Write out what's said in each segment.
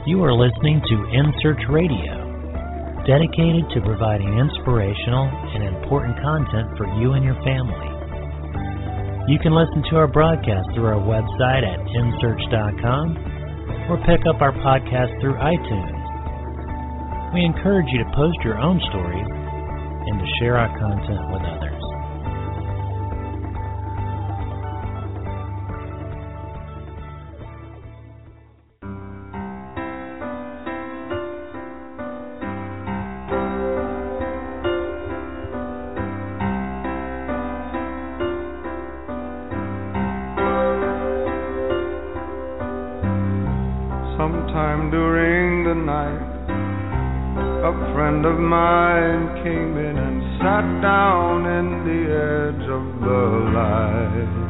You are listening to In Search Radio, dedicated to providing inspirational and important content for you and your family. You can listen to our broadcast through our website at insearch.com or pick up our podcast through iTunes. We encourage you to post your own stories and to share our content with others. Sometime during the night, a friend of mine came in and sat down in the edge of the light.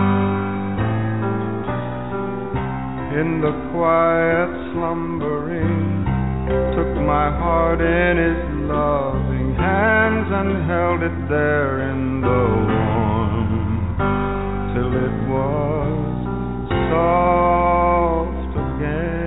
In the quiet slumbering, took my heart in his loving hands and held it there in the warm, till it was soft again.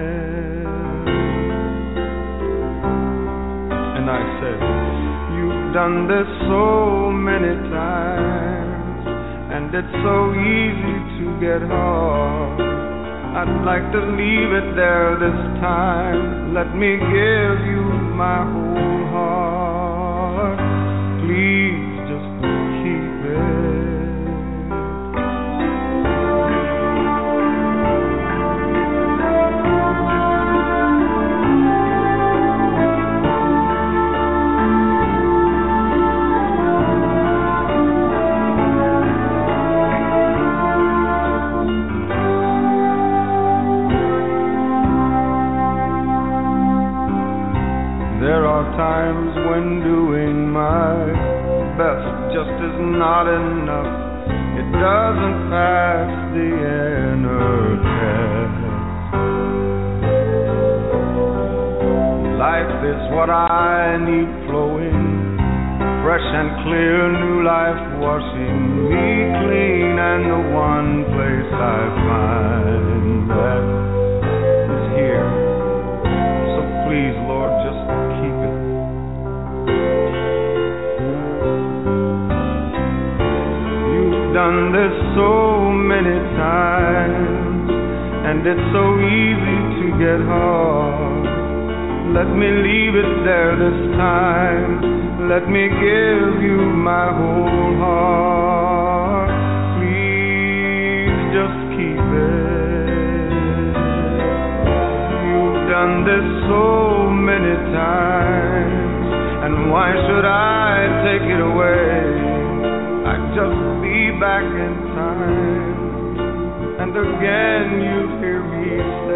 And I said, you've done this so many times, and it's so easy to get hard. I'd like to leave it there this time. Let me give you my whole heart. Please just keep it. Times when doing my best just is not enough. It doesn't pass the inner test. Life is what I need flowing, fresh and clear, new life washing me clean, and the one place I find that is here. So please, Lord, just keep it. Done this so many times, and it's so easy to get hard. Let me leave it there this time. Let me give you my whole heart. Please just keep it. You've done this so many times, and why should I take it away? I'd just be back in time, and again you'd hear me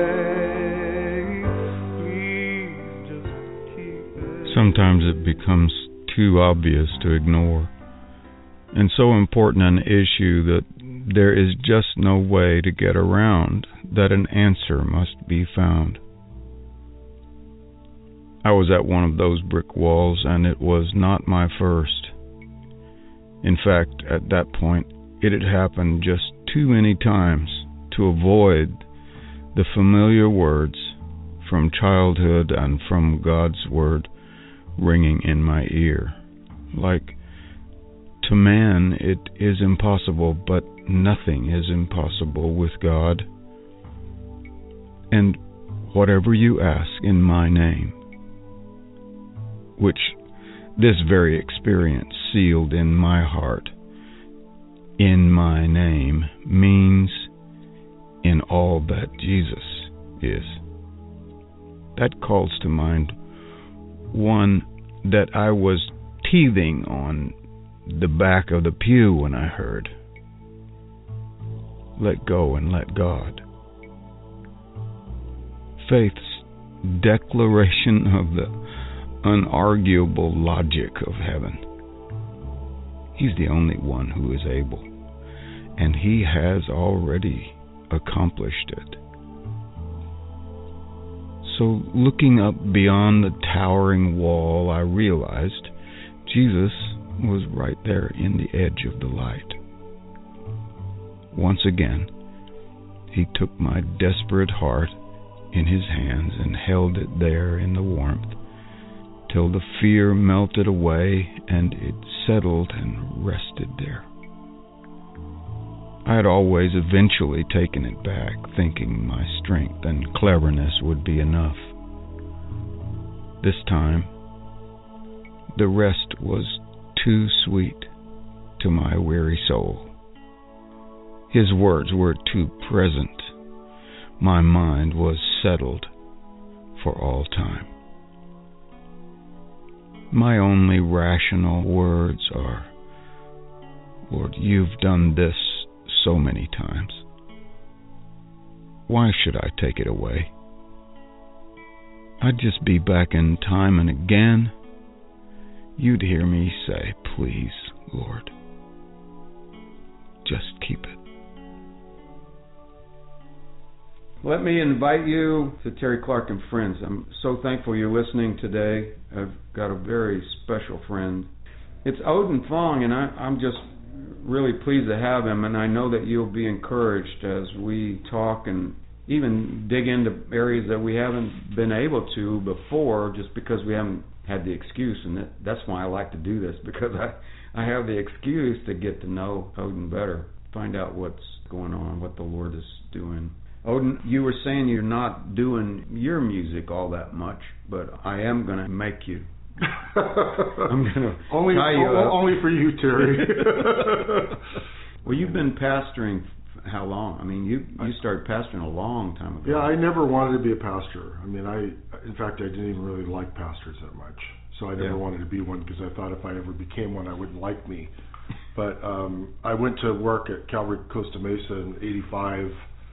say, please just keep it. Sometimes it becomes too obvious to ignore, and so important an issue that there is just no way to get around that an answer must be found. I was at one of those brick walls, and it was not my first. In fact, at that point, it had happened just too many times to avoid the familiar words from childhood and from God's Word ringing in my ear. Like, to man it is impossible, but nothing is impossible with God. And whatever you ask in my name, which this very experience sealed in my heart, in my name, means in all that Jesus is. That calls to mind one that I was teething on the back of the pew when I heard. Let go and let God. Faith's declaration of the unarguable logic of heaven. He's the only one who is able, and he has already accomplished it. So looking up beyond the towering wall, I realized Jesus was right there in the edge of the light. Once again, he took my desperate heart in his hands and held it there in the warmth till the fear melted away and it settled and rested there. I had always eventually taken it back, thinking my strength and cleverness would be enough. This time, the rest was too sweet to my weary soul. His words were too present. My mind was settled for all time. My only rational words are, Lord, you've done this so many times. Why should I take it away? I'd just be back in time and again you'd hear me say, please, Lord, just keep it. Let me invite you to Terry Clark and Friends. I'm so thankful you're listening today. I've got a very special friend. It's Odin Fong, and I'm just really pleased to have him, and I know that you'll be encouraged as we talk and even dig into areas that we haven't been able to before just because we haven't had the excuse, and that's why I like to do this, because I have the excuse to get to know Odin better, find out what's going on, what the Lord is doing. Odin, you were saying you're not doing your music all that much, but I am going to make you. I'm going to tie you up. Only for you, Terry. Well, you've been pastoring how long? I mean, you started pastoring a long time ago. Yeah, I never wanted to be a pastor. I mean, in fact, I didn't even really like pastors that much. So I never wanted to be one because I thought if I ever became one, I wouldn't like me. But I went to work at Calvary Costa Mesa in '85.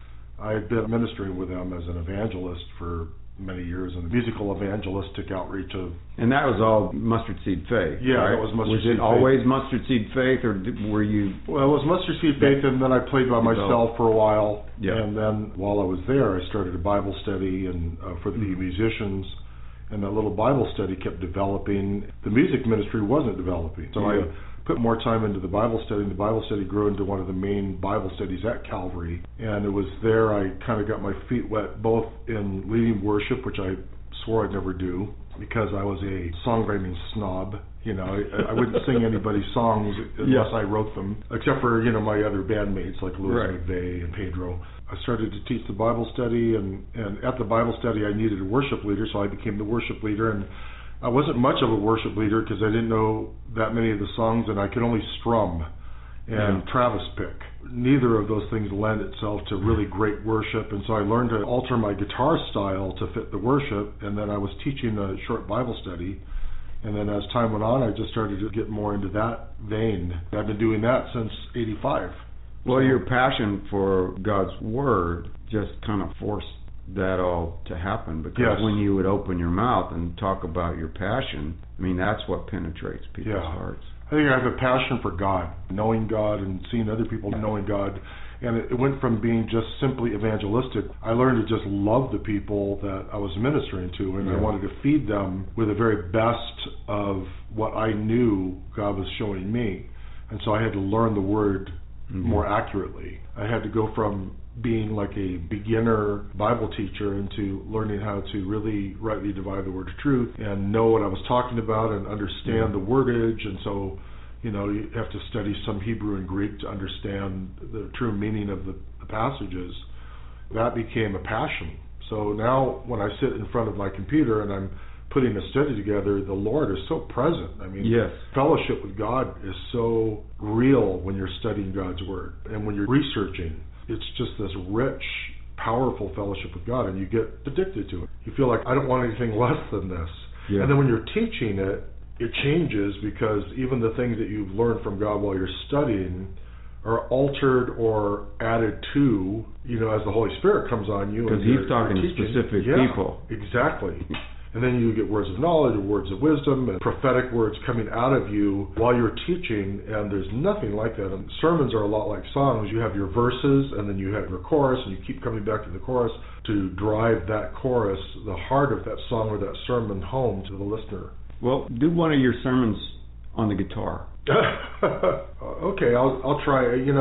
I had been ministering with them as an evangelist for many years, and musical evangelistic outreach of... And that was all Mustard Seed Faith, yeah, right? That was Mustard Seed Faith. Was it always Mustard Seed Faith, or were you... Well, it was Mustard Seed Faith, and then I played by myself for a while. Yeah. And then while I was there, I started a Bible study and for the musicians, and that little Bible study kept developing. The music ministry wasn't developing, so I put more time into the Bible study, and the Bible study grew into one of the main Bible studies at Calvary. And it was there I kind of got my feet wet, both in leading worship, which I swore I'd never do, because I was a songwriting snob. You know, I wouldn't sing anybody's songs unless I wrote them, except for, you know, my other bandmates like Louis McVeigh and Pedro. I started to teach the Bible study, and at the Bible study I needed a worship leader, so I became the worship leader. And I wasn't much of a worship leader because I didn't know that many of the songs, and I could only strum and Travis pick. Neither of those things lend itself to really great worship, and so I learned to alter my guitar style to fit the worship, and then I was teaching a short Bible study, and then as time went on, I just started to get more into that vein. I've been doing that since '85. Well, your passion for God's Word just kind of forced that all to happen, because when you would open your mouth and talk about your passion, I mean, that's what penetrates people's hearts. I think I have a passion for God, knowing God and seeing other people knowing God. And it went from being just simply evangelistic. I learned to just love the people that I was ministering to, and I wanted to feed them with the very best of what I knew God was showing me. And so I had to learn the Word more accurately. I had to go from being like a beginner Bible teacher into learning how to really rightly divide the word of truth and know what I was talking about and understand the wordage. And so, you know, you have to study some Hebrew and Greek to understand the true meaning of the passages. That became a passion. So now when I sit in front of my computer and I'm putting a study together, the Lord is so present. I mean, fellowship with God is so real when you're studying God's Word. And when you're researching, it's just this rich, powerful fellowship with God, and you get addicted to it. You feel like, I don't want anything less than this. Yeah. And then when you're teaching it, it changes, because even the things that you've learned from God while you're studying are altered or added to, you know, as the Holy Spirit comes on you. Because He's talking to specific people. Exactly. And then you get words of knowledge, or words of wisdom, and prophetic words coming out of you while you're teaching, and there's nothing like that. And sermons are a lot like songs. You have your verses, and then you have your chorus, and you keep coming back to the chorus to drive that chorus, the heart of that song or that sermon, home to the listener. Well, do one of your sermons on the guitar. Okay, I'll try. You know,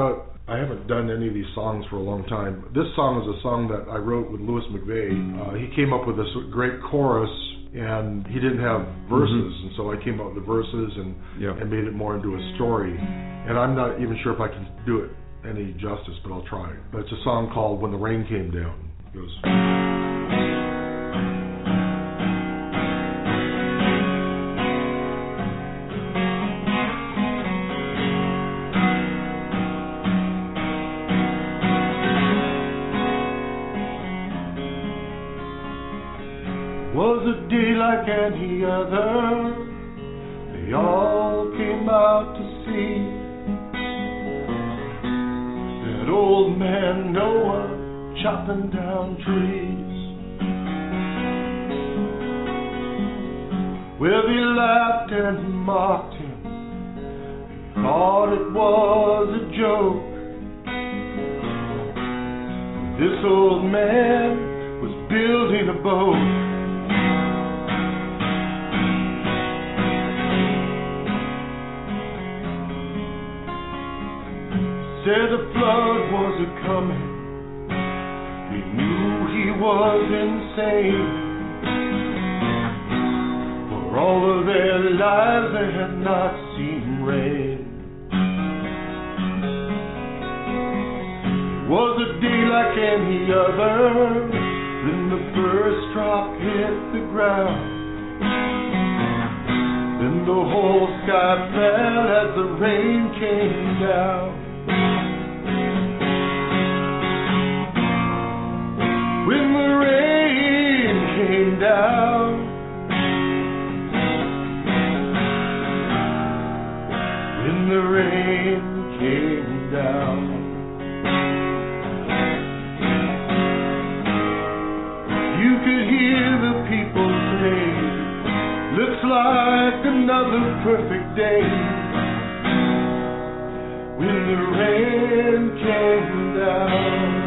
I haven't done any of these songs for a long time. This song is a song that I wrote with Louis McVeigh. He came up with this great chorus, and he didn't have verses, and so I came up with the verses and made it more into a story. And I'm not even sure if I can do it any justice, but I'll try. But it's a song called When the Rain Came Down. It goes... Was a day like any other. They all came out to see that old man Noah chopping down trees. Well, they laughed and mocked him. They thought it was a joke. This old man was building a boat. Said the flood was a-coming. They knew he was insane. For all of their lives they had not seen rain. It was a day like any other. Then the first drop hit the ground. Then the whole sky fell as the rain came down. When the rain came down, when the rain came down, you could hear the people say, looks like another perfect day. When the rain came down.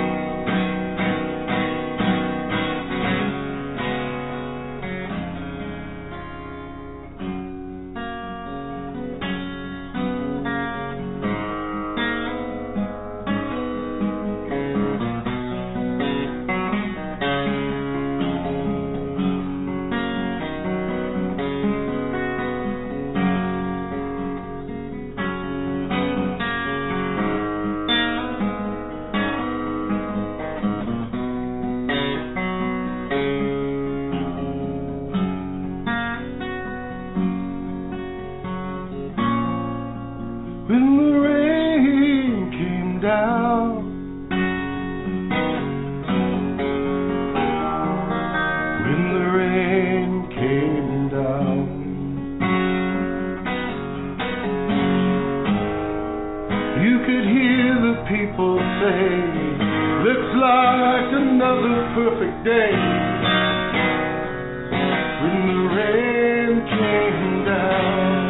When the rain came down, when the rain came down, you could hear the people say, looks like another perfect day. When the rain came down.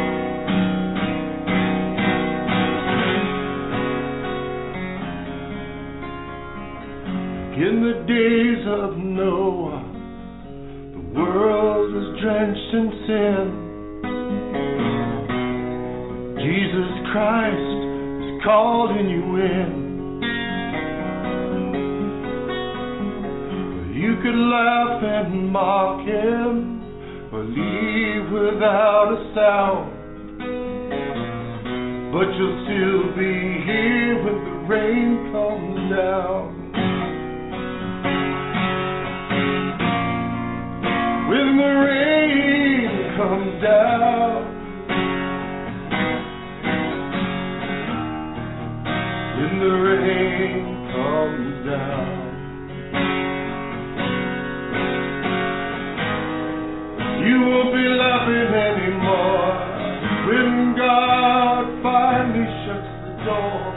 In the days of Noah, the world was drenched in sin. Jesus Christ is calling you in. You could laugh and mock him, or leave without a sound. But you'll still be here when the rain comes down. When the rain comes down, when the rain comes down, you won't be laughing anymore when God finally shuts the door.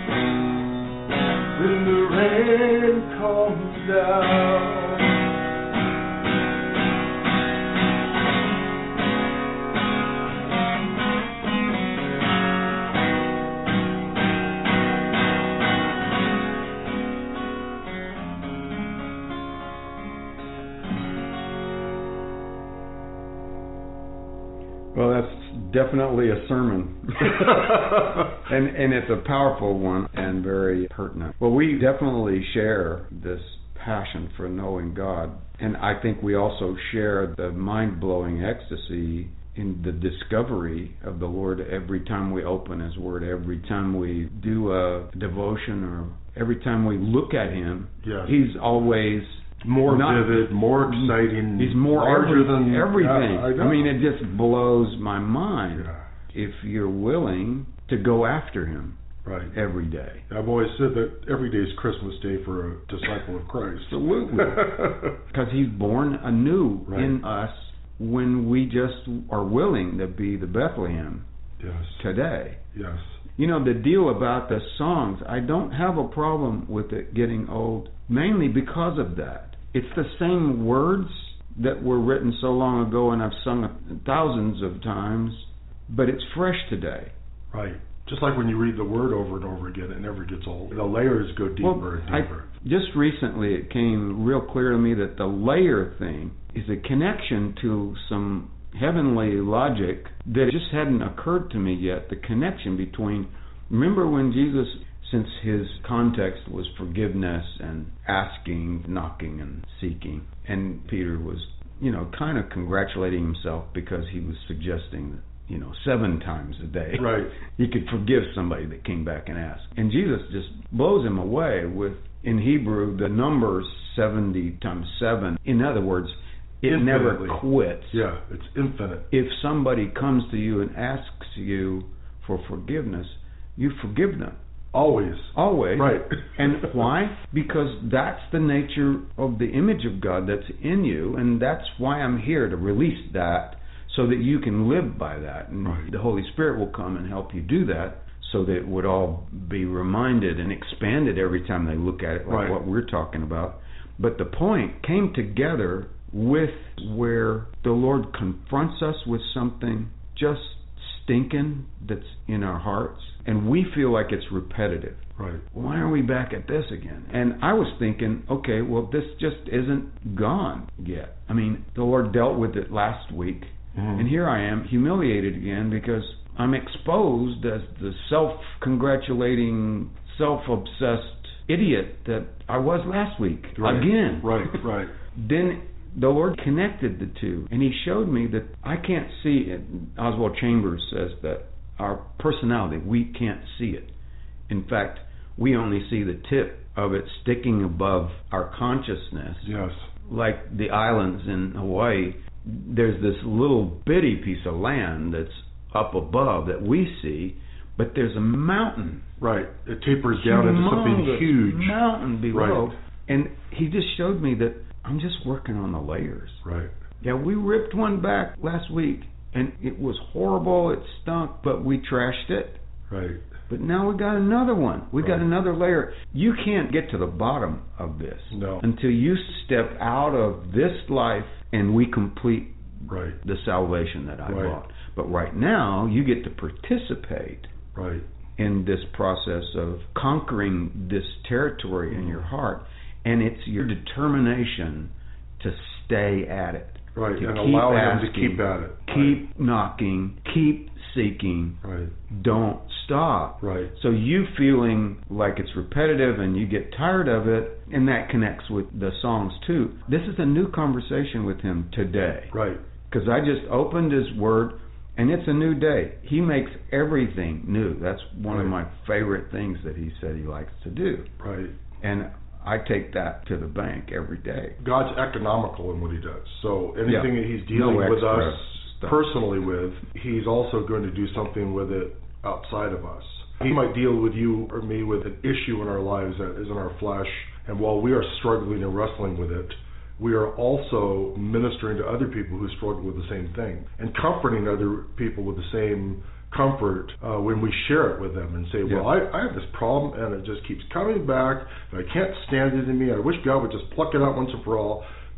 When the rain comes down. Well, that's definitely a sermon. and it's a powerful one and very pertinent. Well, we definitely share this passion for knowing God. And I think we also share the mind-blowing ecstasy in the discovery of the Lord every time we open His Word, every time we do a devotion, or every time we look at Him. Yes. He's always more vivid, more exciting. He's more larger than everything. Yeah, I mean, it just blows my mind. Yeah. If you're willing to go after Him right every day. I've always said that every day is Christmas Day for a disciple of Christ. Absolutely. Because He's born anew in us when we just are willing to be the Bethlehem today. Yes. You know, the deal about the songs, I don't have a problem with it getting old, mainly because of that. It's the same words that were written so long ago, and I've sung it thousands of times, but it's fresh today. Right. Just like when you read the Word over and over again, it never gets old. The layers go deeper and deeper. Just recently it came real clear to me that the layer thing is a connection to some heavenly logic that just hadn't occurred to me yet. The connection between, remember when Jesus, since His context was forgiveness and asking, knocking and seeking, and Peter was, kind of congratulating himself because he was suggesting that, 7 times a day. Right. He could forgive somebody that came back and asked. And Jesus just blows him away with, in Hebrew, the number 70 times 7. In other words, it infinitely. Never quits. Yeah, it's infinite. If somebody comes to you and asks you for forgiveness, you forgive them. Always. Always. Right. And why? Because that's the nature of the image of God that's in you, and that's why I'm here, to release that so that you can live by that. And the Holy Spirit will come and help you do that so that it would all be reminded and expanded every time they look at it, like what we're talking about. But the point came together with where the Lord confronts us with something just stinking that's in our hearts, and we feel like it's repetitive. Right. Why are we back at this again? And I was thinking, okay, well, this just isn't gone yet. I mean, the Lord dealt with it last week, and here I am, humiliated again, because I'm exposed as the self-congratulating, self-obsessed idiot that I was last week. Again. Right. Then the Lord connected the two, and He showed me that I can't see it. Oswald Chambers says that our personality, we can't see it. In fact, we only see the tip of it sticking above our consciousness. Yes. Like the islands in Hawaii, there's this little bitty piece of land that's up above that we see, but there's a mountain. Right. It tapers down into something huge. Mountain below. Right. And He just showed me that I'm just working on the layers. Right. Yeah, we ripped one back last week, and it was horrible. It stunk, but we trashed it. Right. But now we got another one. We got another layer. You can't get to the bottom of this until you step out of this life and we complete the salvation that I brought. But right now, you get to participate in this process of conquering this territory in your heart, and it's your determination to stay at it. Right, to and keep allow asking, Him to keep at it. Keep knocking, keep seeking, don't stop. Right. So you feeling like it's repetitive and you get tired of it, and that connects with the songs too. This is a new conversation with Him today. Right. Because I just opened His Word, and it's a new day. He makes everything new. That's one of my favorite things that He said He likes to do. Right. And I take that to the bank every day. God's economical in what He does. So anything that He's dealing with us personally with, He's also going to do something with it outside of us. He might deal with you or me with an issue in our lives that is in our flesh, and while we are struggling and wrestling with it, we are also ministering to other people who struggle with the same thing and comforting other people with the same comfort when we share it with them and say, well, I have this problem and it just keeps coming back and I can't stand it in me. I wish God would just pluck it out once and for all.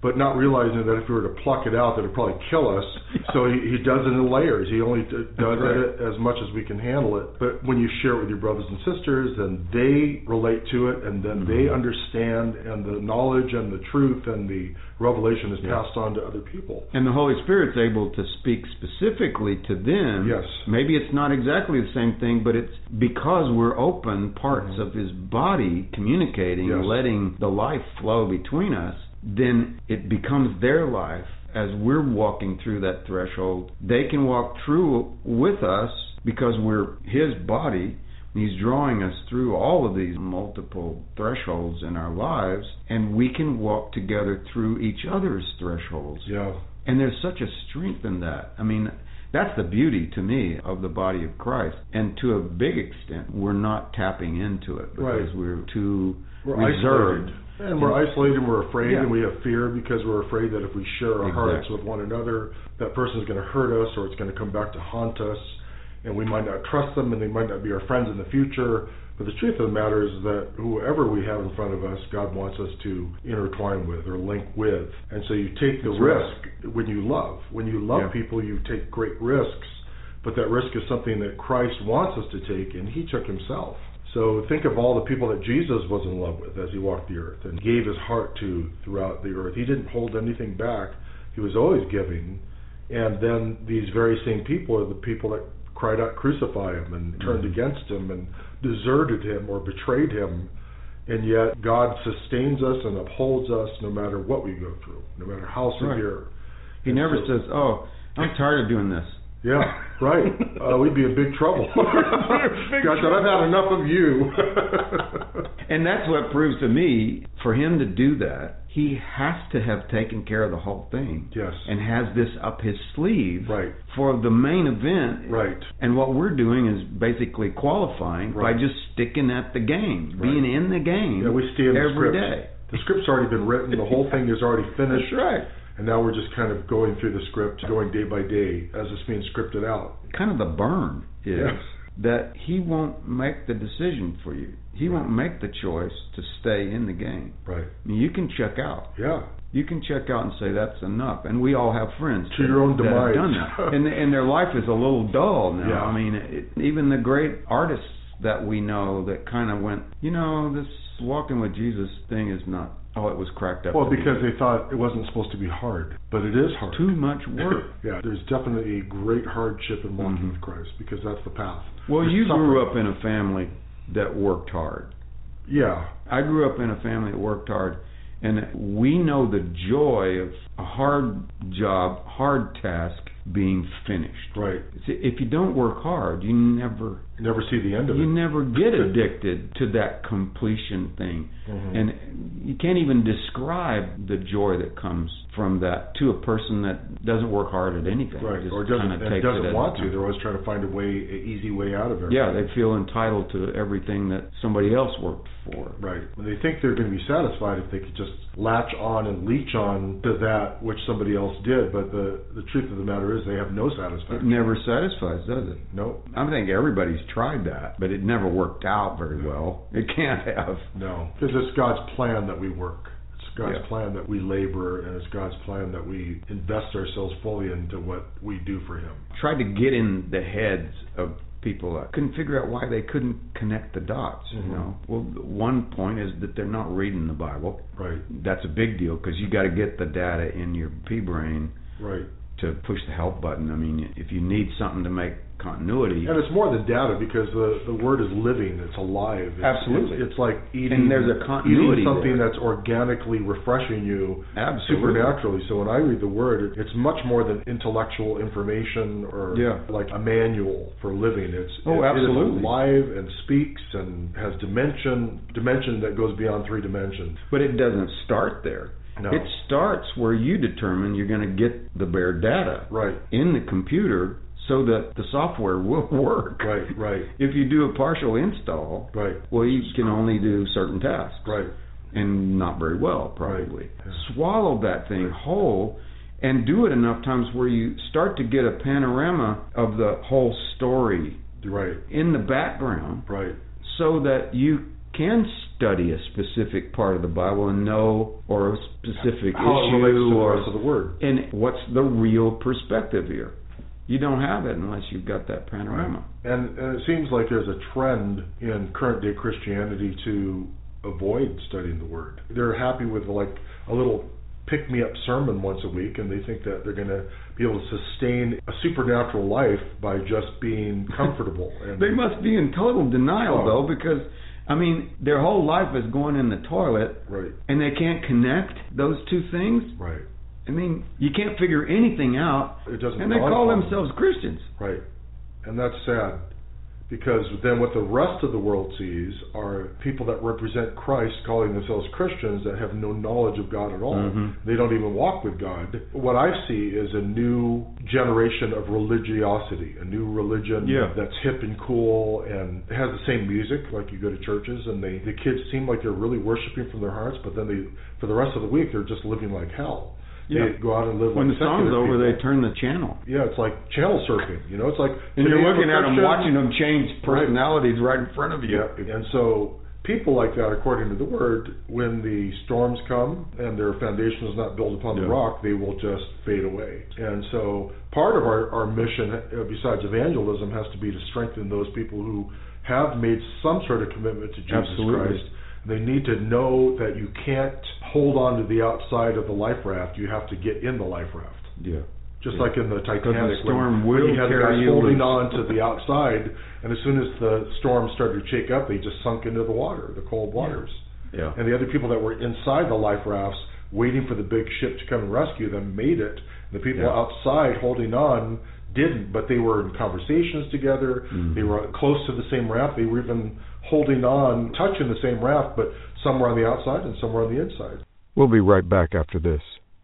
but not realizing that if we were to pluck it out, that it'd probably kill us. So he does it in layers. He only does it as much as we can handle it. But when you share it with your brothers and sisters, then they relate to it, and then they understand, and the knowledge and the truth and the revelation is passed on to other people. And the Holy Spirit's able to speak specifically to them. Yes. Maybe it's not exactly the same thing, but it's because we're open parts of His body communicating, letting the life flow between us, then it becomes their life. As we're walking through that threshold, they can walk through with us because we're His body. He's drawing us through all of these multiple thresholds in our lives, and we can walk together through each other's thresholds. Yeah. And there's such a strength in that. I mean, that's the beauty to me of the body of Christ. And to a big extent, we're not tapping into it because we're too reserved. Isolated. And we're isolated and we're afraid and we have fear because we're afraid that if we share our hearts with one another, that person's going to hurt us or it's going to come back to haunt us. And we might not trust them, and they might not be our friends in the future. But the truth of the matter is that whoever we have in front of us, God wants us to intertwine with or link with. And so you take the risk when you love. When you love people, you take great risks. But that risk is something that Christ wants us to take, and He took Himself. So think of all the people that Jesus was in love with as He walked the earth and gave His heart to throughout the earth. He didn't hold anything back. He was always giving. And then these very same people are the people that cried out, crucify Him, and turned against Him and deserted Him or betrayed Him. And yet God sustains us and upholds us no matter what we go through, no matter how severe. He never says, oh, I'm tired of doing this. Yeah, right. We'd be in big trouble. God said, I've had enough of you. And that's what proves to me, for Him to do that, He has to have taken care of the whole thing. Yes. And has this up His sleeve right. for the main event. Right. And what we're doing is basically qualifying by just sticking at the game, being in the game we stay in every the day. The script's already been written. The whole thing is already finished. That's right. And now we're just kind of going through the script, going day by day as it's being scripted out. Kind of the burn is that He won't make the decision for you. He won't make the choice to stay in the game. Right. I mean, you can check out. Yeah. You can check out and say that's enough. And we all have friends to your own demise. That have done that. And their life is a little dull now. Yeah. I mean, even the great artists that we know that kind of went, this walking with Jesus thing is not. Oh, it was cracked up. Well, because they thought it wasn't supposed to be hard, but it is hard. Too much work. Yeah, there's definitely a great hardship in walking with Christ because that's the path. Well, there's you suffering. grew up in a family that worked hard. Yeah. I grew up in a family that worked hard, and we know the joy of a hard job, hard task being finished. Right. See, if you don't work hard, you never see the end of it. You never get addicted to that completion thing. And you can't even describe the joy that comes from that to a person that doesn't work hard at anything. Right, Just or doesn't want to. time. They're always trying to find an easy way out of everything. Yeah, they feel entitled to everything that somebody else worked for. Right. They think they're going to be satisfied if they could just latch on and leech on to that which somebody else did. But the truth of the matter is they have no satisfaction. It never satisfies, does it? No. I think everybody's tried that, but it never worked out very well. It can't have. No, because it's God's plan that we work. It's God's plan that we labor, and it's God's plan that we invest ourselves fully into what we do for Him. Tried to get in the heads of people that couldn't figure out why they couldn't connect the dots. Well, one point is that they're not reading the Bible. Right. That's a big deal because you got to get the data in your pea-brain. Right. To push the help button. I mean, if you need something to make continuity. And it's more than data because the word is living. It's alive. Absolutely. It's like eating. And there's a continuity eating something there. That's organically refreshing you. Absolutely. Supernaturally. So when I read the word, it's much more than intellectual information or like a manual for living. It is alive and speaks and has dimension that goes beyond 3 dimensions. But it doesn't start there. No. It starts where you determine you're going to get the bare data in the computer so that the software will work. Right. If you do a partial install, well, you can only do certain tasks. Right. And not very well, probably. Right. Yeah. Swallow that thing whole and do it enough times where you start to get a panorama of the whole story right. in the background right. so that you can study a specific part of the Bible and know, or a specific how issue, it relates to the or rest of the Word. and what's the real perspective here. You don't have it unless you've got that panorama. And it seems like there's a trend in current day Christianity to avoid studying the Word. They're happy with like a little pick-me-up sermon once a week, and they think that they're going to be able to sustain a supernatural life by just being comfortable. And They must be in total denial, though, because, I mean, their whole life is going in the toilet, right, and they can't connect those two things. right. I mean, you can't figure anything out, It doesn't. and they dawn call upon themselves Christians. Right. And that's sad, because then what the rest of the world sees are people that represent Christ calling themselves Christians that have no knowledge of God at all. Mm-hmm. They don't even walk with God. What I see is a new generation of religiosity, a new religion that's hip and cool and has the same music, like you go to churches and the kids seem like they're really worshiping from their hearts, but then for the rest of the week they're just living like hell. They go out and live when like the song's secular over, people. they turn the channel. Yeah, it's like channel surfing. You know, it's like And you're looking at them, Christian, watching them change personalities right in front of you. Yeah, and so people like that, according to the Word, when the storms come and their foundation is not built upon the rock, they will just fade away. And so part of our mission, besides evangelism, has to be to strengthen those people who have made some sort of commitment to Jesus Christ. They need to know that you can't hold on to the outside of the life raft. You have to get in the life raft. Yeah. Just like in the Titanic, the storm when will you had the carry guys you holding loose. on to the outside, and as soon as the storm started to shake up, they just sunk into the water, the cold waters. Yeah. And the other people that were inside the life rafts, waiting for the big ship to come and rescue them, made it. The people outside holding on didn't, but they were in conversations together. They were close to the same raft. They were even holding on, touching the same raft, but some were on the outside and some were on the inside. We'll be right back after this.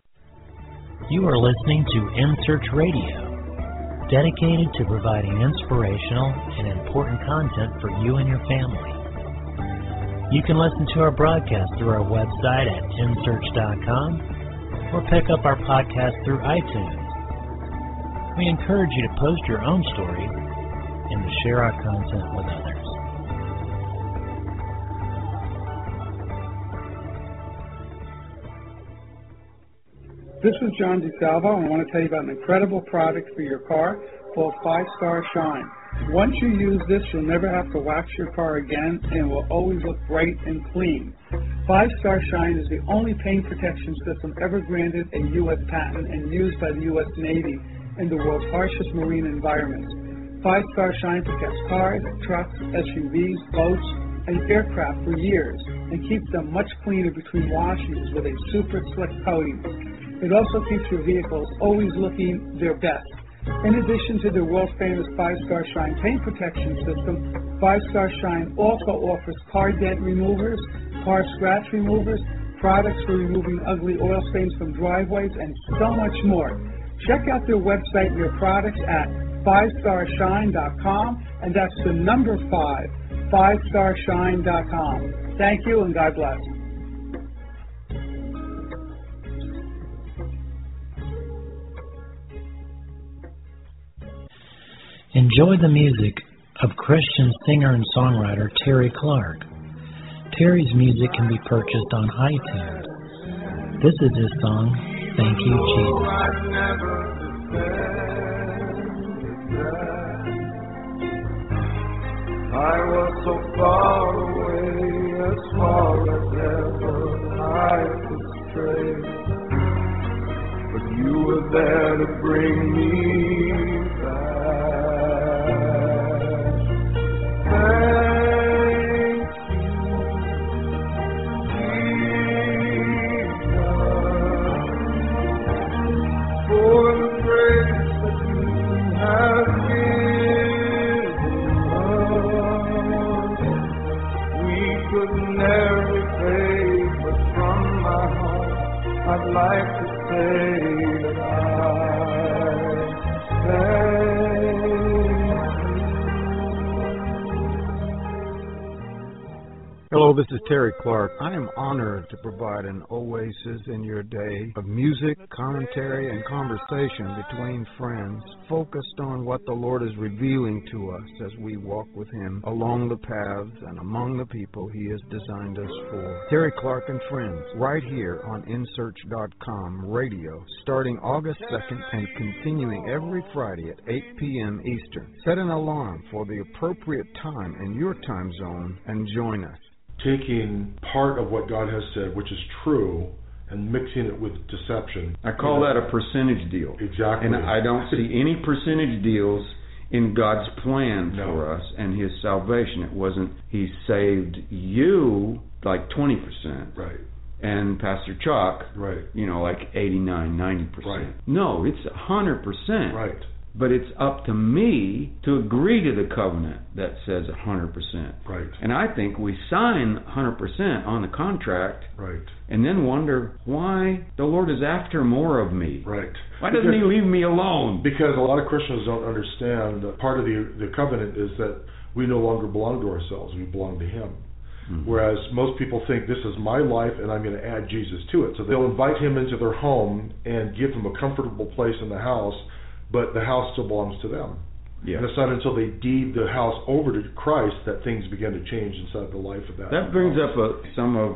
You are listening to In Search Radio, dedicated to providing inspirational and important content for you and your family. You can listen to our broadcast through our website at insearch.com or pick up our podcast through iTunes. We encourage you to post your own stories and to share our content with others. This is John DeSalvo, and I want to tell you about an incredible product for your car called 5-Star Shine. Once you use this, you'll never have to wax your car again, and it will always look bright and clean. 5-Star Shine is the only paint protection system ever granted a U.S. patent and used by the U.S. Navy in the world's harshest marine environments. 5-Star Shine protects cars, trucks, SUVs, boats, and aircraft for years and keeps them much cleaner between washings with a super slick coating. It also keeps your vehicles always looking their best. In addition to the world-famous 5-Star Shine paint protection system, 5-Star Shine also offers car dent removers, car scratch removers, products for removing ugly oil stains from driveways, and so much more. Check out their website and their products at 5starshine.com, and that's the number 5, 5starshine.com. Thank you, and God bless. Enjoy the music of Christian singer and songwriter Terry Clark. Terry's music can be purchased on iTunes. This is his song, Thank You, Jesus. I was so far away, as far as ever I could stray, but you were there to bring me back. Thank you, Jesus, for the grace that you have given. Could never repay, but from my heart I'd like to say that I thank you. Hello, Hello, this is Terry Clark. I am honored to provide an oasis in your day of music, commentary, and conversation between friends, focused on what the Lord is revealing to us as we walk with Him along the paths and among the people He has designed us for. Terry Clark and Friends, right here on InSearch.com radio, starting August 2nd and continuing every Friday at 8 p.m. Eastern. Set an alarm for the appropriate time in your time zone and join us. Taking part of what God has said, which is true, and mixing it with deception. I call that a percentage deal. Exactly. And I don't see any percentage deals in God's plan for us and His salvation. It wasn't He saved you like 20%. Right. And Pastor Chuck, right, like 89, 90%. Right. No, it's 100%. Right. But it's up to me to agree to the covenant that says 100%. Right. And I think we sign 100% on the contract. Right. And then wonder why the Lord is after more of me. Right. Why doesn't He leave me alone? Because a lot of Christians don't understand that part of the covenant is that we no longer belong to ourselves. We belong to Him. Mm-hmm. Whereas most people think this is my life and I'm going to add Jesus to it. So they'll invite Him into their home and give Him a comfortable place in the house, but the house still belongs to them. Yeah. And it's not until they deed the house over to Christ that things begin to change inside the life of that. That brings up some of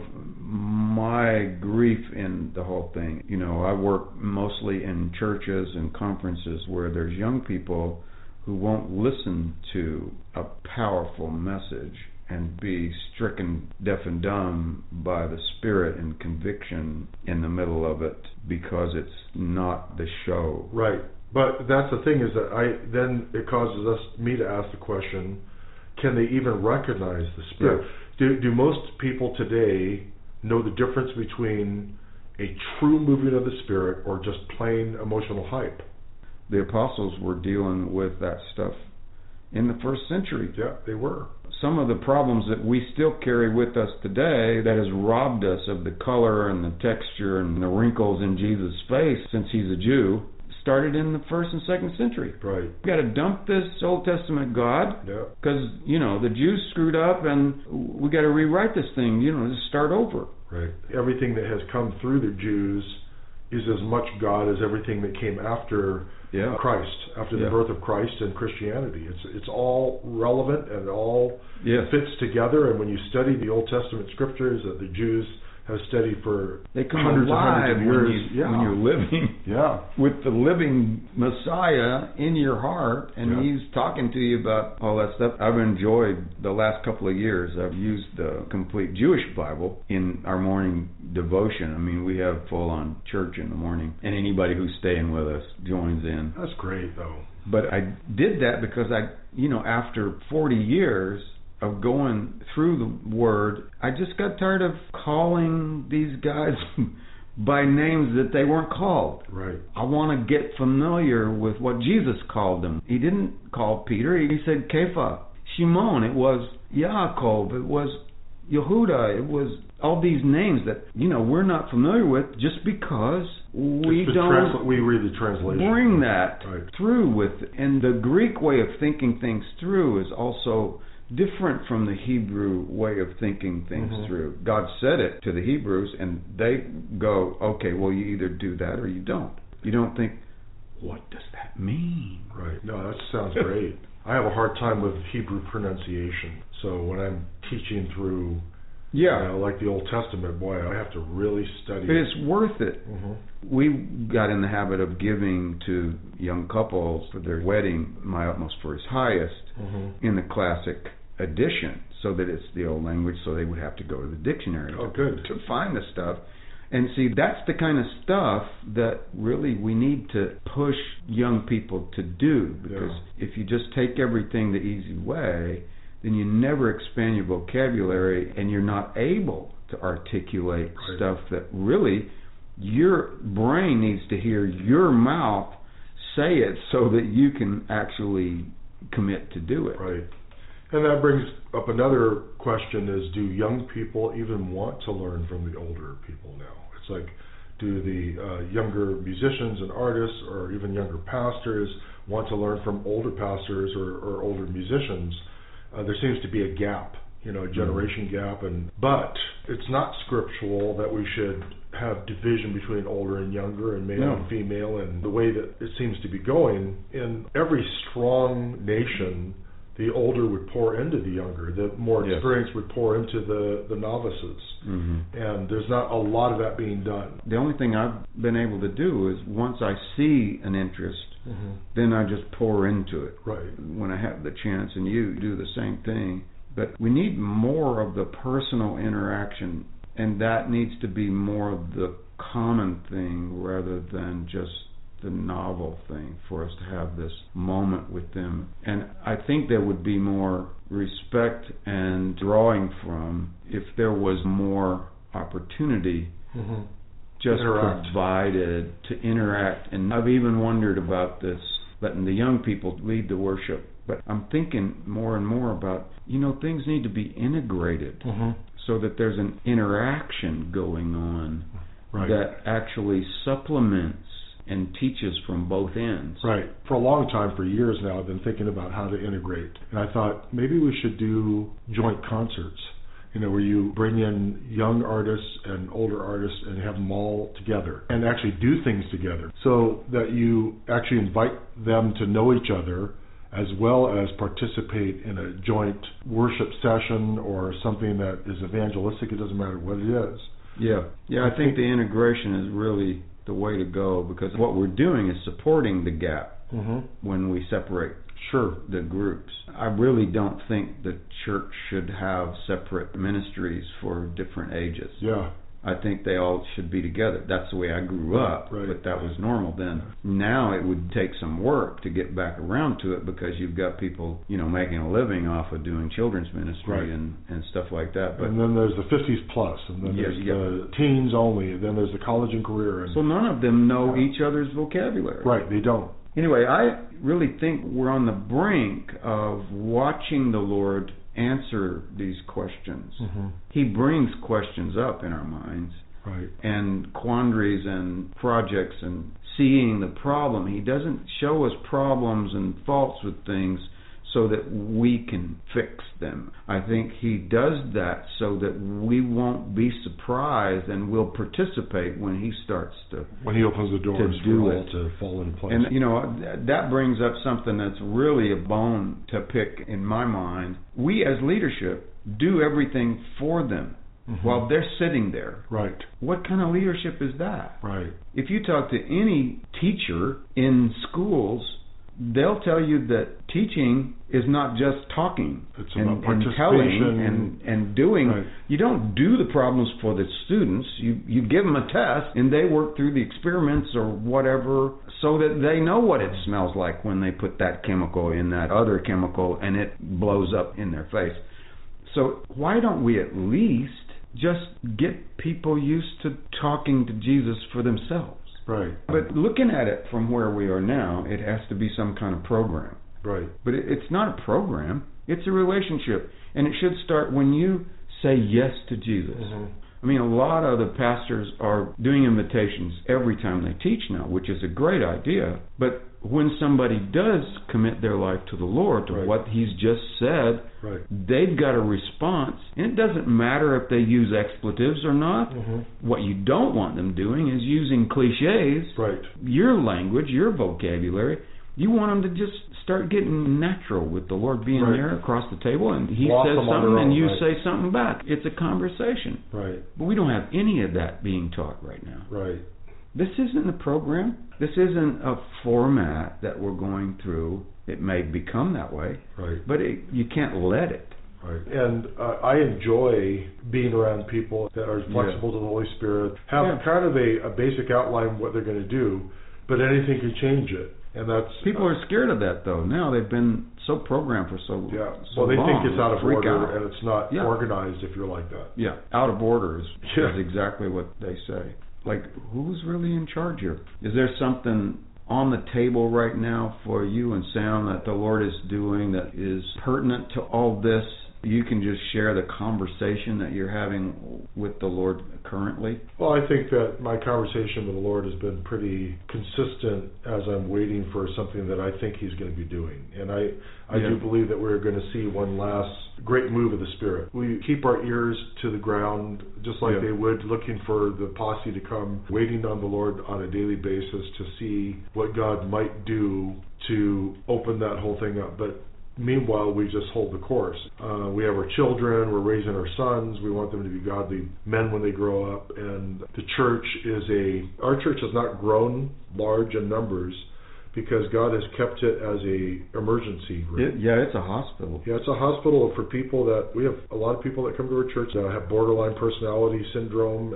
my grief in the whole thing. I work mostly in churches and conferences where there's young people who won't listen to a powerful message and be stricken deaf and dumb by the Spirit and conviction in the middle of it because it's not the show. Right. But that's the thing is that then it causes me to ask the question, can they even recognize the Spirit? Yeah. Do most people today know the difference between a true moving of the Spirit or just plain emotional hype? The apostles were dealing with that stuff in the first century. Yeah, they were. Some of the problems that we still carry with us today that has robbed us of the color and the texture and the wrinkles in Jesus' face since He's a Jew started in the 1st and 2nd century. Right. We got to dump this Old Testament God because, the Jews screwed up and we got to rewrite this thing, just start over. Right. Everything that has come through the Jews is as much God as everything that came after Christ, after the birth of Christ and Christianity. It's all relevant and all fits together. And when you study the Old Testament scriptures that the Jews have studied for hundreds and hundreds of years, when you're living with the living Messiah in your heart, and He's talking to you about all that stuff. I've enjoyed the last couple of years. I've used the complete Jewish Bible in our morning devotion. I mean, we have full-on church in the morning, and anybody who's staying with us joins in. That's great, though. But I did that because after 40 years of going through the Word, I just got tired of calling these guys by names that they weren't called. Right. I want to get familiar with what Jesus called them. He didn't call Peter. He said Kepha, Shimon. It was Yaakov. It was Yehuda. It was all these names that we're not familiar with just because we read the translation. Bring that through with. And the Greek way of thinking things through is also different from the Hebrew way of thinking things through. God said it to the Hebrews, and they go, okay, well, you either do that or you don't. You don't think, what does that mean? Right. No, that sounds great. I have a hard time with Hebrew pronunciation. So when I'm teaching through, like the Old Testament, boy, I have to really study. But it's worth it. We got in the habit of giving to young couples for their wedding, My Utmost for His Highest, in the classic edition, so that it's the old language, so they would have to go to the dictionary to find the stuff. And see, that's the kind of stuff that really we need to push young people to do, because if you just take everything the easy way, then you never expand your vocabulary, and you're not able to articulate stuff that really your brain needs to hear your mouth say it so that you can actually commit to do it. Right. And that brings up another question is, do young people even want to learn from the older people now? It's like, do the younger musicians and artists or even younger pastors want to learn from older pastors or older musicians? There seems to be a gap, generation gap. But it's not scriptural that we should have division between older and younger and male and female. And the way that it seems to be going, in every strong nation, the older would pour into the younger, the more experienced would pour into the novices. Mm-hmm. And there's not a lot of that being done. The only thing I've been able to do is once I see an interest, then I just pour into it when I have the chance, and you do the same thing. But we need more of the personal interaction, and that needs to be more of the common thing rather than just the novel thing for us to have this moment with them. And I think there would be more respect and drawing from if there was more opportunity just provided to interact. And I've even wondered about this, letting the young people lead the worship. But I'm thinking more and more about, things need to be integrated so that there's an interaction going on that actually supplements and teaches from both ends. Right. For a long time, for years now, I've been thinking about how to integrate. And I thought maybe we should do joint concerts, where you bring in young artists and older artists and have them all together and actually do things together so that you actually invite them to know each other as well as participate in a joint worship session or something that is evangelistic. It doesn't matter what it is. Yeah, I think the integration is really the way to go, because what we're doing is supporting the gap when we separate the groups. I really don't think the church should have separate ministries for different ages. I think they all should be together. That's the way I grew up, but that was normal then. Now it would take some work to get back around to it, because you've got people, making a living off of doing children's ministry and stuff like that. But and then there's the 50s plus, and then there's the teens only, and then there's the college and career. And so none of them know each other's vocabulary. Right, they don't. Anyway, I really think we're on the brink of watching the Lord answer these questions. He brings questions up in our minds, and quandaries and projects and seeing the problem. He doesn't show us problems and faults with things so that we can fix them. I think he does that so that we won't be surprised and will participate when he starts to when he opens the doors for all to fall in place. And that brings up something that's really a bone to pick in my mind. We as leadership do everything for them while they're sitting there. Right. What kind of leadership is that? Right. If you talk to any teacher in schools, they'll tell you that teaching is not just talking and telling and doing. Right. You don't do the problems for the students. You give them a test, and they work through the experiments or whatever so that they know what it smells like when they put that chemical in that other chemical and it blows up in their face. So why don't we at least just get people used to talking to Jesus for themselves? Right. But looking at it from where we are now, it has to be some kind of program. Right. But it's not a program. It's a relationship. And it should start when you say yes to Jesus. I mean, a lot of the pastors are doing invitations every time they teach now, which is a great idea. But when somebody does commit their life to the Lord, to what he's just said, they've got a response. And it doesn't matter if they use expletives or not. What you don't want them doing is using cliches, your language, your vocabulary. You want them to just start getting natural with the Lord being there across the table, and he says something and you say something back. It's a conversation. Right. But we don't have any of that being taught right now. Right. This isn't a program. This isn't a format that we're going through. It may become that way, but you can't let it. Right. And I enjoy being around people that are flexible to the Holy Spirit, have kind of a basic outline of what they're going to do, but anything can change it. And that's people are scared of that though. Now they've been so programmed for so long. Well, they think it's out of order and it's not organized if you're like that. Yeah, out of order is exactly what they say. Like, who's really in charge here? Is there something on the table right now for you and Sam that the Lord is doing that is pertinent to all this? you can just share the conversation that you're having with the Lord currently? Well, I think that my conversation with the Lord has been pretty consistent as I'm waiting for something that I think He's going to be doing. And I do believe that we're going to see one last great move of the Spirit. We keep our ears to the ground, just like they would, looking for the posse to come, waiting on the Lord on a daily basis to see what God might do to open that whole thing up. But meanwhile, we just hold the course. We have our children, we're raising our sons, we want them to be godly men when they grow up, and the church our church has not grown large in numbers because God has kept it as a emergency room. It's a hospital. Yeah, it's a hospital for people we have a lot of people that come to our church that have borderline personality syndrome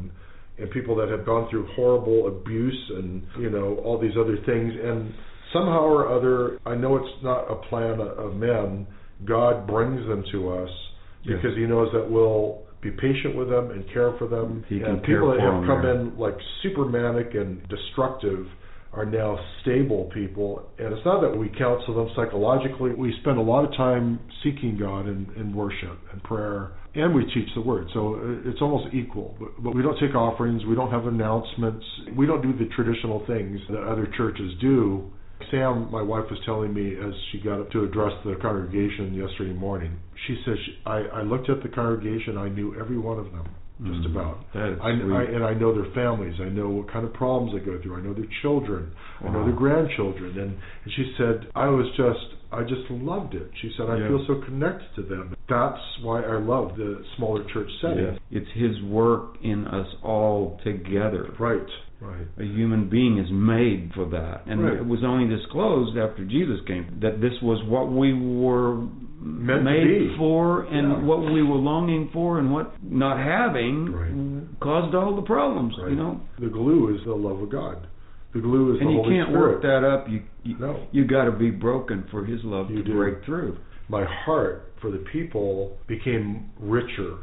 and people that have gone through horrible abuse and, all these other things. And somehow or other, I know it's not a plan of men, God brings them to us because He knows that we'll be patient with them and care for them. And people that have come in like super manic and destructive are now stable people. And it's not that we counsel them psychologically. We spend a lot of time seeking God in worship and prayer, and we teach the Word. So it's almost equal. But we don't take offerings. We don't have announcements. We don't do the traditional things that other churches do. Sam, my wife, was telling me as she got up to address the congregation yesterday morning, she says, I looked at the congregation, I knew every one of them, just about. And I know their families, I know what kind of problems they go through, I know their children, I know their grandchildren. And she said, I just loved it. She said, I feel so connected to them. That's why I love the smaller church setting. It's His work in us all together. Right. A human being is made for that. And it was only disclosed after Jesus came that this was what we were made for and what we were longing for and what not having caused all the problems, The glue is the love of God. The glue is the Holy Spirit. And you can't work that up. You got to be broken for His love to break through. My heart for the people became richer,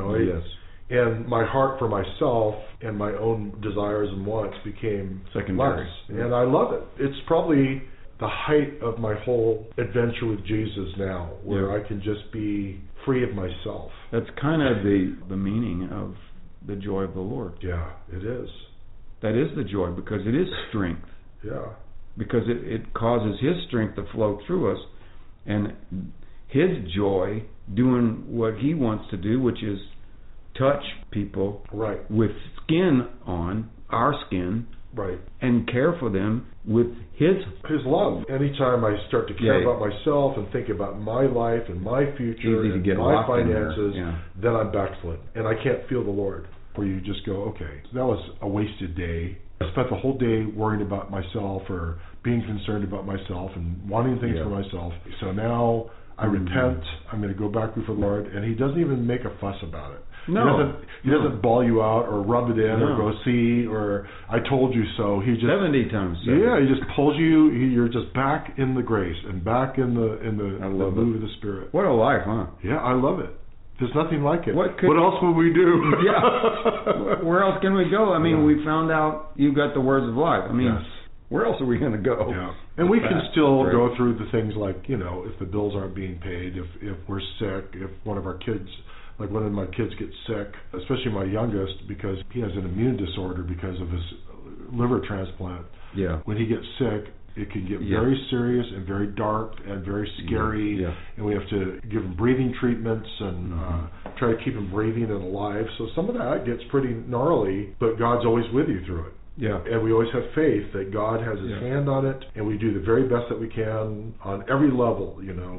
And my heart for myself and my own desires and wants became secondary. Less. And I love it. It's probably the height of my whole adventure with Jesus now, where I can just be free of myself. That's kind of the meaning of the joy of the Lord. Yeah, it is. That is the joy, because it is strength. Yeah. Because it causes His strength to flow through us, and His joy doing what He wants to do, which is touch people with skin on, our skin, and care for them with His love. Anytime I start to care about myself and think about my life and my future and my finances, then I'm backslid. And I can't feel the Lord. Where you just go, okay, that was a wasted day. I spent the whole day worrying about myself or being concerned about myself and wanting things for myself. So now I repent. I'm going to go back before the Lord. And He doesn't even make a fuss about it. No. He doesn't ball you out or rub it in or go see or I told you so. He just 70 times. Yeah, He just pulls you. You're just back in the grace and back in the move of the Spirit. What a life, huh? Yeah, I love it. There's nothing like it. What else would we do? Where else can we go? I mean, we found out you got the words of life. I mean, where else are we going to go? Yeah. And we can still go through the things like, if the bills aren't being paid, if we're sick, if one of our kids, like one of my kids gets sick, especially my youngest, because he has an immune disorder because of his liver transplant. Yeah. When he gets sick, it can get very serious and very dark and very scary, and we have to give him breathing treatments and try to keep him breathing and alive. So some of that gets pretty gnarly, but God's always with you through it. Yeah. And we always have faith that God has His hand on it, and we do the very best that we can on every level,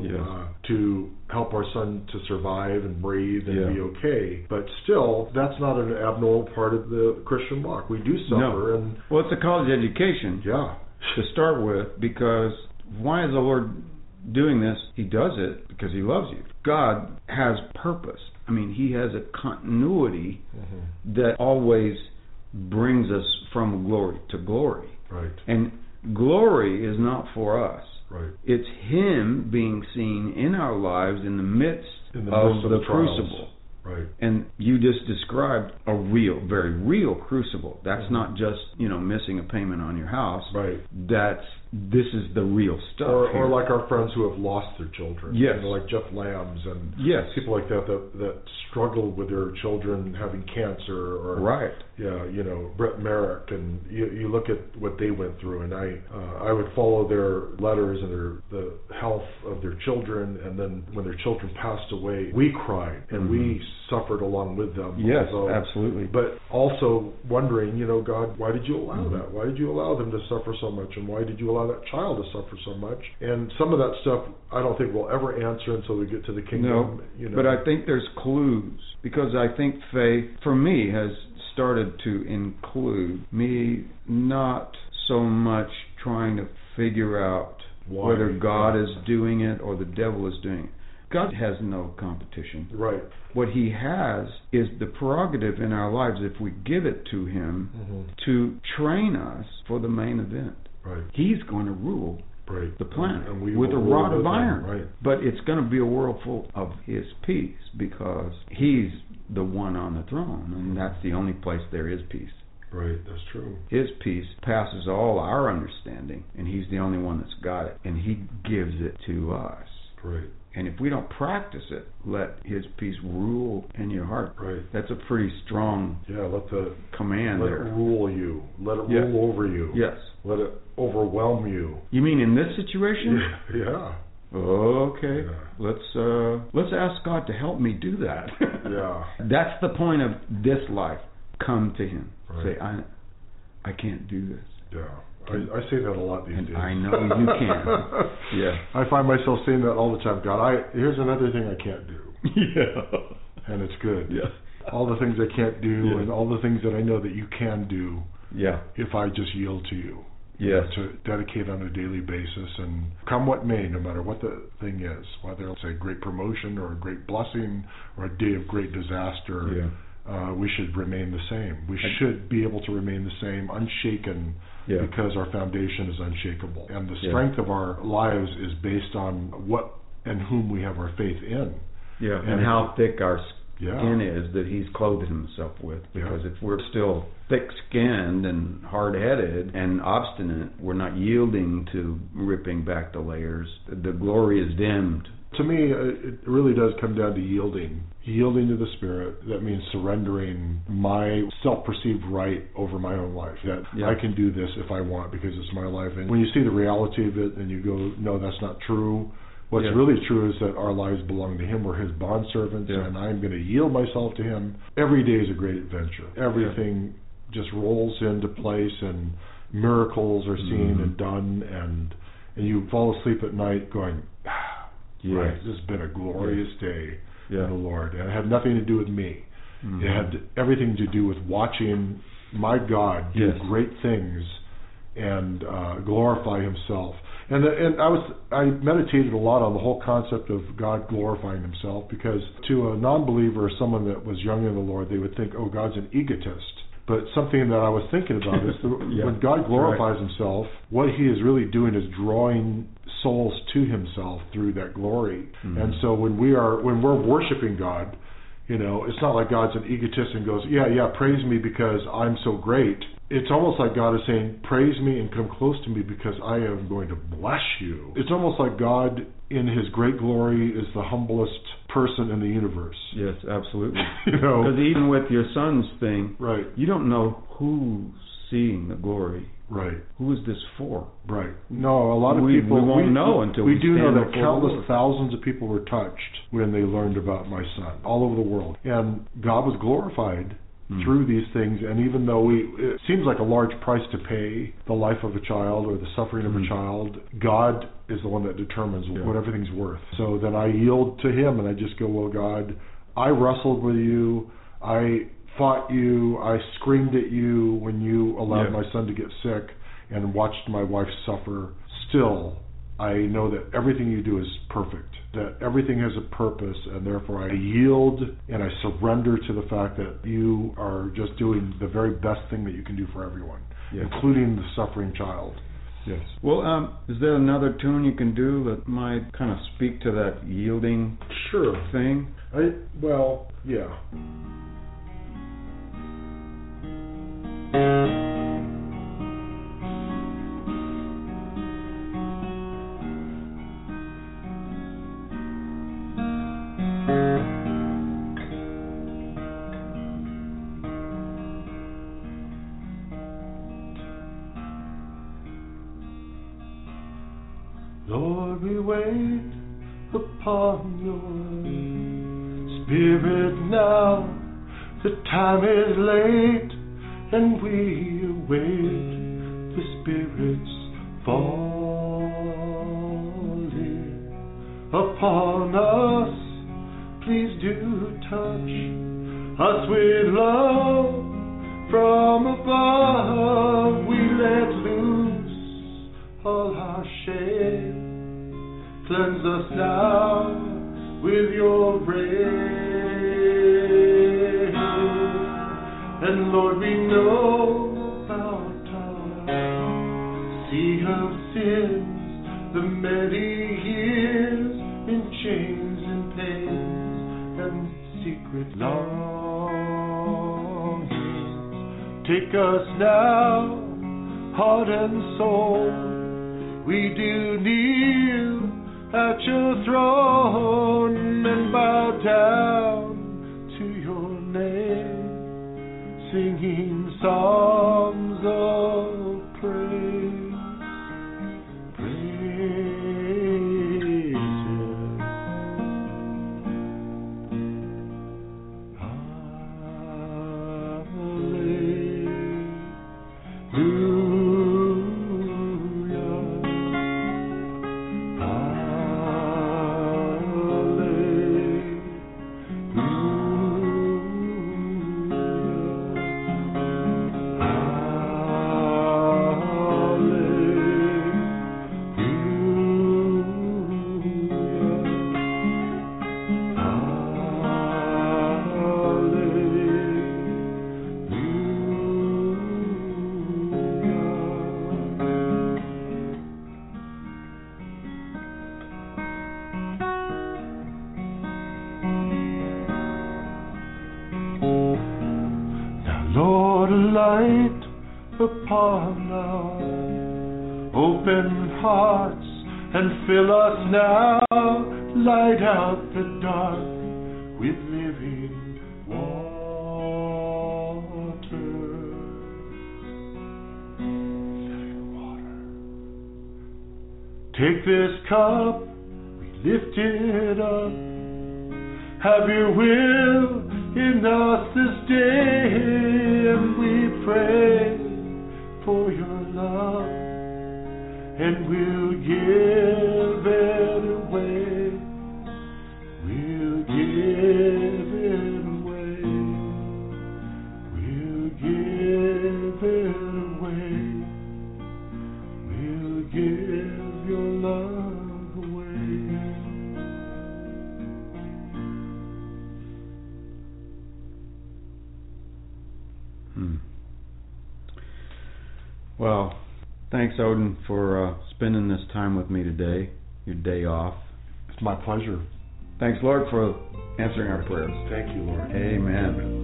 to help our son to survive and breathe and be okay. But still, that's not an abnormal part of the Christian walk. We do suffer. No. Well, it's a college education. Yeah. To start with, because why is the Lord doing this? He does it because He loves you. God has purpose. I mean, He has a continuity that always brings us from glory to glory. Right. And glory is not for us. Right. It's Him being seen in our lives in the midst of the crucible. Right. And you just described a real, very real crucible. That's not just, missing a payment on your house. Right. This is the real stuff. Or like our friends who have lost their children. Yes. Like Jeff Lambs and yes. people like that struggle with their children having cancer. Or right. Yeah, Brett Merrick, and you look at what they went through, and I would follow their letters and the health of their children, and then when their children passed away, we cried and we suffered along with them. Yes, absolutely. But also wondering, God, why did you allow that? Why did you allow them to suffer so much, and why did you allow that child to suffer so much? And some of that stuff I don't think we'll ever answer until we get to the kingdom. No, but I think there's clues, because I think faith, for me, has started to include me not so much trying to figure out whether God is doing it or the devil is doing it. God has no competition. Right. What he has is the prerogative in our lives, if we give it to him, to train us for the main event. Right. He's going to rule the planet with a rod of iron. Right. But it's going to be a world full of his peace, because he's the one on the throne, and that's the only place there is peace. Right, that's true. His peace passes all our understanding, and he's the only one that's got it, and he gives it to us. Right. And if we don't practice it, let his peace rule in your heart. Right. That's a pretty strong command let there. Let it rule you. Let it rule over you. Yes. Let it overwhelm you. You mean in this situation? Yeah. Okay. Yeah. Let's ask God to help me do that. Yeah. That's the point of this life. Come to him. Right. Say, I can't do this. Yeah. I say that a lot these days. I know you can. Yeah. I find myself saying that all the time. God, here's another thing I can't do. Yeah. And it's good. Yeah. All the things I can't do, and all the things that I know that you can do. Yeah. If I just yield to you. Yes. To dedicate on a daily basis, and come what may, no matter what the thing is, whether it's a great promotion or a great blessing or a day of great disaster. Yeah. We should remain the same. We should be able to remain the same, unshaken, because our foundation is unshakable. And the strength of our lives is based on what and whom we have our faith in. Yeah, and how thick our skin is that he's clothed himself with. Because if we're still thick-skinned and hard-headed and obstinate, we're not yielding to ripping back the layers. The glory is dimmed. To me, it really does come down to yielding to the Spirit. That means surrendering my self-perceived right over my own life. That I can do this if I want because it's my life. And when you see the reality of it and you go, no, that's not true. What's really true is that our lives belong to him. We're his bondservants, and I'm going to yield myself to him. Every day is a great adventure. Everything just rolls into place, and miracles are seen and done, and you fall asleep at night going, right, this has been a glorious day in the Lord. And it had nothing to do with me. It had everything to do with watching my God do great things and glorify himself. And I meditated a lot on the whole concept of God glorifying himself, because to a non-believer or someone that was young in the Lord, they would think, oh, God's an egotist. But something that I was thinking about is when God glorifies himself, what he is really doing is drawing souls to himself through that glory. And so when we're worshiping God, it's not like God's an egotist and goes, praise me because I'm so great. It's almost like God is saying, praise me and come close to me because I am going to bless you. It's almost like God in his great glory is the humblest person in the universe. Yes, absolutely. Because even with your son's thing, you don't know who's seeing the glory. Right. Who is this for? Right. No, a lot of people... We won't know until we do know stand that before countless thousands of people were touched when they learned about my son, all over the world. And God was glorified through these things, and even though it seems like a large price to pay, the life of a child or the suffering of a child, God is the one that determines what everything's worth. So then I yield to him, and I just go, well, God, I wrestled with you, I fought you, I screamed at you when you allowed my son to get sick and watched my wife suffer. Still, I know that everything you do is perfect, that everything has a purpose, and therefore I yield and I surrender to the fact that you are just doing the very best thing that you can do for everyone, including the suffering child. Yes. Well, is there another tune you can do that might kind of speak to that yielding Sure. thing? Yeah. Lord, we wait upon your Spirit now. The time is late, and we await the Spirit's falling upon us. Please do touch us with love from above. We let loose all our shame. Cleanse us now with your grace. And Lord, we know about our sea of sins, the many years in chains and pains and secret longings. Take us now, heart and soul. We do kneel at your throne and bow down to your name, singing songs of praise. Praise Him. Lord, light upon our open hearts and fill us now. Light out the dark with living water. Living water. Take this cup, we lift it up. Have your will in us this day, and we pray for your love, and we'll give it away. We'll give it away. We'll give it away. We'll give your love away. Well, thanks, Odin, for spending this time with me today, your day off. It's my pleasure. Thanks, Lord, for answering our prayers. Thank you, Lord. Amen.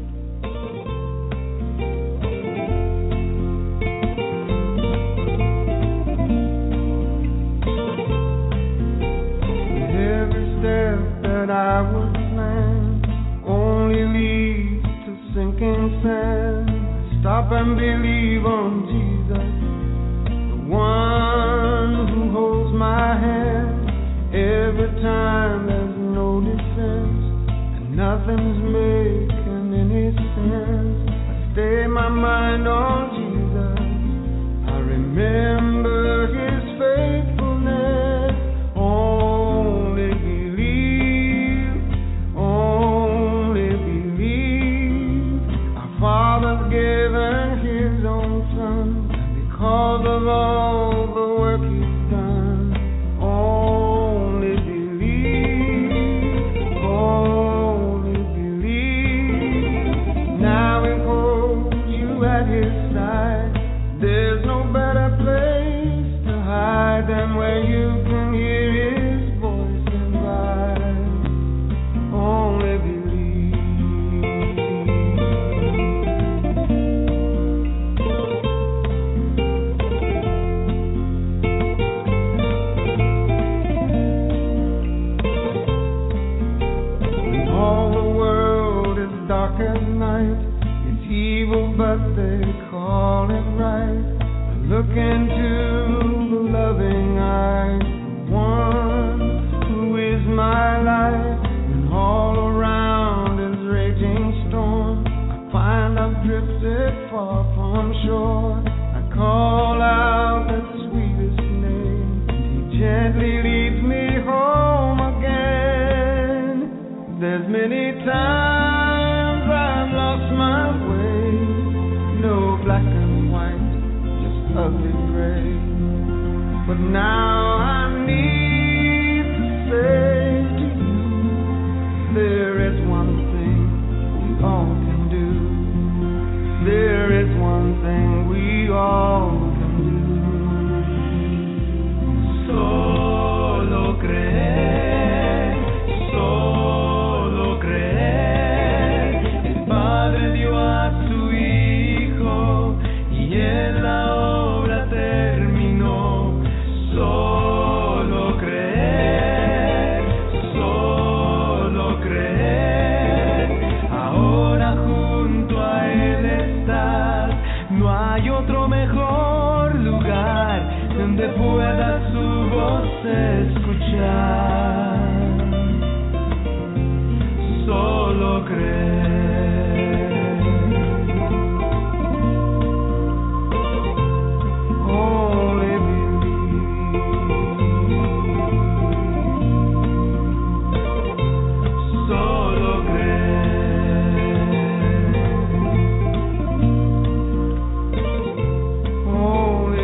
Every step that I would plan only leads to sinking sand. Stop and believe on Jesus, the one who holds my hand. Every time there's no defense and nothing's making any sense, I stay my mind on Jesus. I remember His faithfulness. Only believe, only believe. Our Father's given His own Son, and because of all the work He's done, only believe, only believe. Now He holds you at His side. There's no better place to many times I've lost my way. No black and white, just ugly gray. But now I need to say to you, there is one thing we all can do. There is one thing we all can do. Solo creer, solo creer. El Padre dio a su Hijo y en la obra terminó. Solo creer, solo creer. Ahora junto a Él estás. No hay otro mejor lugar donde pueda su voz escuchar. Solo creer. Only believe. Solo creer. Only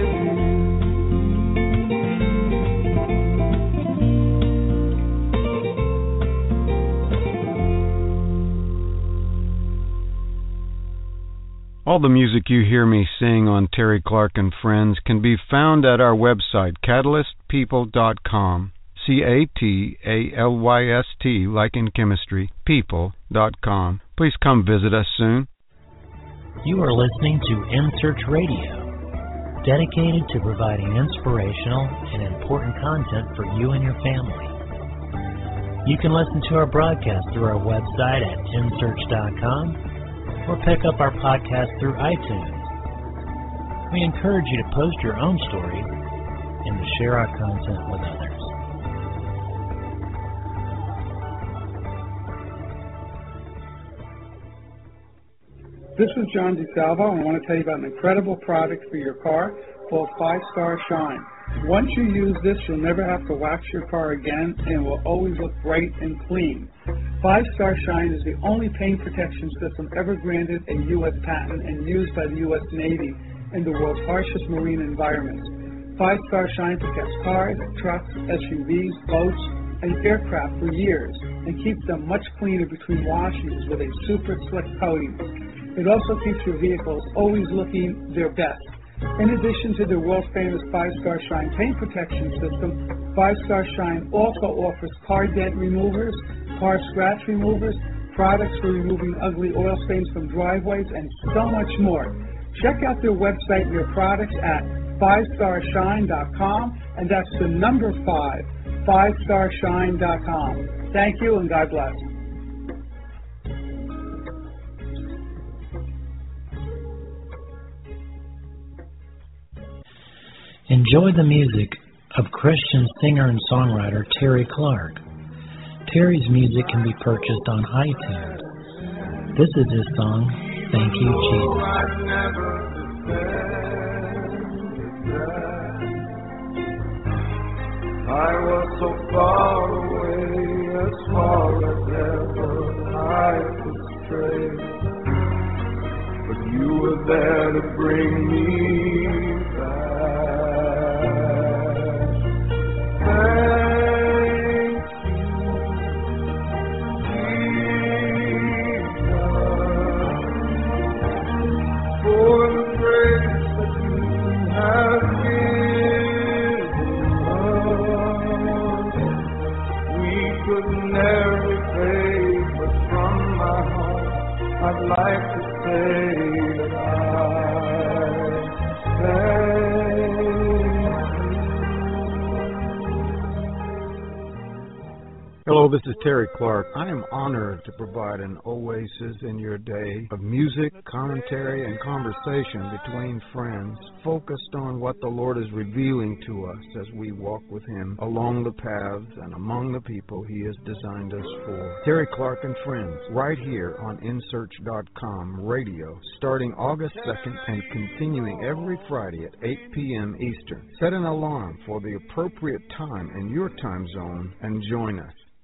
All the music you hear me sing on Terry Clark and Friends can be found at our website, catalystpeople.com. CATALYST, like in chemistry, people.com. Please come visit us soon. You are listening to In Search Radio, dedicated to providing inspirational and important content for you and your family. You can listen to our broadcast through our website at insearch.com or pick up our podcast through iTunes. We encourage you to post your own stories and to share our content with others. This is John DeSalvo, and I want to tell you about an incredible product for your car called 5-Star Shine. Once you use this, you'll never have to wax your car again, and it will always look bright and clean. 5-Star Shine is the only paint protection system ever granted a U.S. patent and used by the U.S. Navy in the world's harshest marine environments. 5-Star Shine protects cars, trucks, SUVs, boats, and aircraft for years and keeps them much cleaner between washings with a super slick coating. It also keeps your vehicles always looking their best. In addition to the world-famous 5-Star Shine paint protection system, 5-Star Shine also offers car dent removers, car scratch removers, products for removing ugly oil stains from driveways, and so much more. Check out their website and their products at 5starshine.com, and that's the number 5, 5starshine.com. Thank you, and God bless. Enjoy the music of Christian singer and songwriter Terry Clark. Terry's music can be purchased on iTunes. This is his song, Thank You, Jesus. I was so far away, as far as ever I could stray, but you were there to bring me back. I'd like to say that I thank you. Hello, this is Terry Clark. I am honored to provide an oasis in your day of music, commentary, and conversation between friends, focused on what the Lord is revealing to us as we walk with Him along the paths and among the people He has designed us for. Terry Clark and Friends, right here on InSearch.com radio, starting August 2nd and continuing every Friday at 8 p.m. Eastern. Set an alarm for the appropriate time in your time zone and join us.